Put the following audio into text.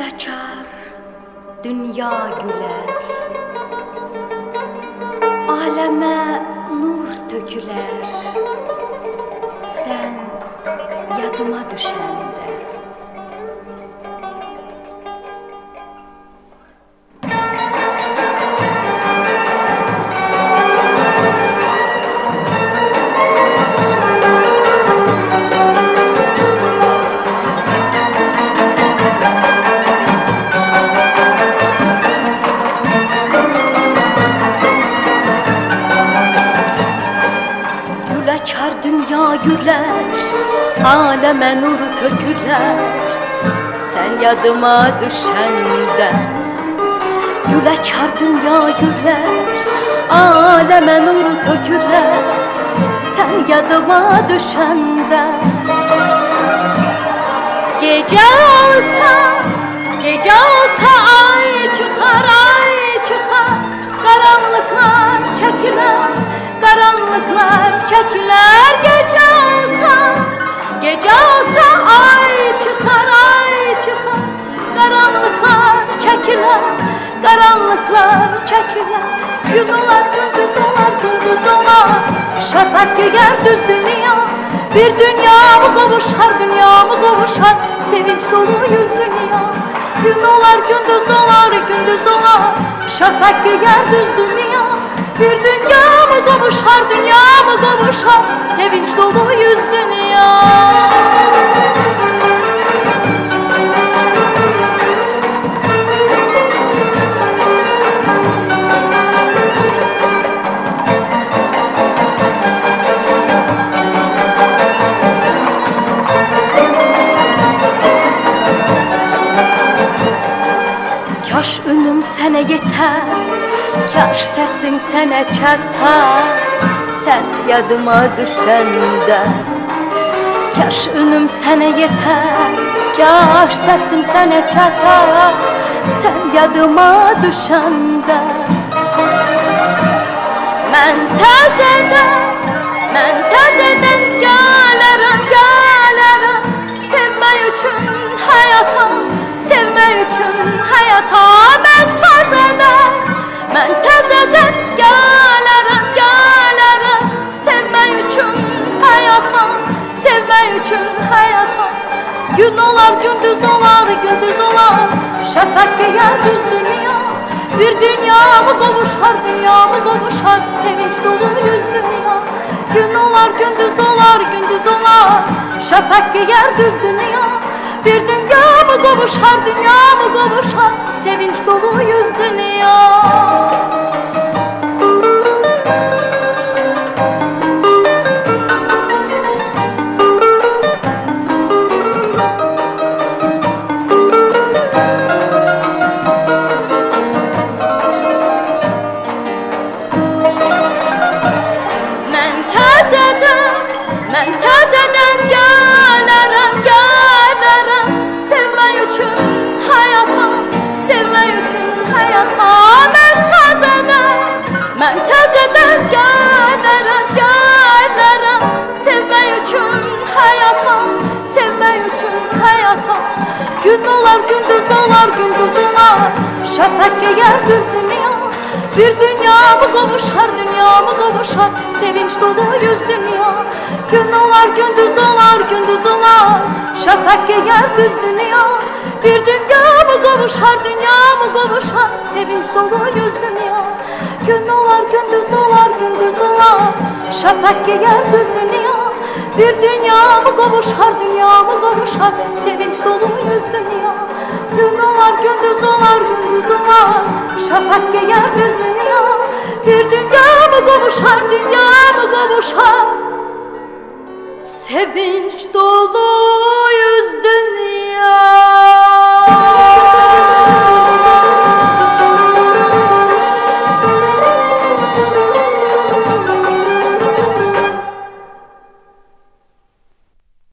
açar, dünya güler, aleme nur töküler. Sen yadıma düşende. Açar dünya güler, aleme nur töküler. Sen yadıma düşende. Gül açar dünya güler, aleme nur töküler. Sen yadıma düşende. Gece olsa ay çıkar, ay çıkar. Karanlıklar çekiler, karanlıklar çekiler. Gece olsa ay çıkar, ay çıkar. Karanlıklar çekiler, karanlıklar çekiler. Gün olar, gündüz olar, gündüz olar. Şafak giyer düz dünya. Bir dünya mı kavuşar, dünya mı kavuşar. Sevinç dolu yüz dünya. Gün olar, gündüz olar, gündüz olar. Şafak giyer düz dünya. Bir dünya mı kavuşar, dünya mı kavuşar. Sevinç dolu yüz dünya. Kaş ünüm sene yeter, kaş sesim sene çatar. Sen yadıma düşende. Kaş ünüm sene yeter, kaş sesim sene çatar. Sen yadıma düşende. Mən təzədən gələrəm, gələrəm. Sevmək üçün həyata, sevmək üçün həyata. Mən təzədən gələrəm, gələrəm. Sevmək üçün həyata, sevmək üçün həyata. Gün olar, gündüz olar, gündüz olar. Şəfəq geyər düz dünya. Bir dünya mı kavuşar, dünya mı kavuşar. Sevinç dolu yüz dünya. Gün olar, gündüz olar, gündüz olar. Şəfəq geyər düz dünya. Bir dünya mı kavuşar, dünya mı kavuşar. Sevinç dolu yüz dünya. Mən təzədən gələrəm, gələrəm. Sevmək üçün həyata, sevmək üçün həyata. Mən təzədən gələrəm, gələrəm. Sevmək üçün həyata, sevmək üçün həyata. Gün olar, gündüz olar, gündüz olar. Şəfəq geyər düz dünya. Bir dünya mı kavuşar, dünya mı kavuşar. Sevinç dolu yüz dünya. Gün olar, gündüz olar, gündüz olar. Şafak giyer düz dünya. Bir dünya mı kavuşar, dünya mı kavuşar. Sevinç dolu yüz dünya. Gün olar, gündüz olar, gündüz olar. Şafak giyer düz dünya. Bir dünya mı kavuşar, dünya mı kavuşar. Sevinç dolu yüz dünya. Gün olar, gündüz olar, gündüz olar. Şafak giyer düz dünya. Bir dünya